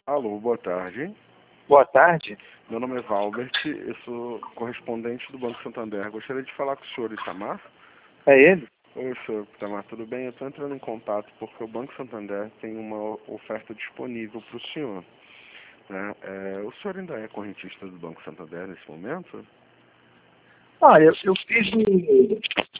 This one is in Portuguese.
Alô, boa tarde. Boa tarde. Meu nome é Valbert, eu sou correspondente do Banco Santander. Gostaria de falar com o senhor Itamar. É ele? Oi, senhor Itamar, tudo bem? Eu estou entrando em contato porque o Banco Santander tem uma oferta disponível para o senhor. Né? O senhor ainda é correntista do Banco Santander nesse momento? Olha, eu fiz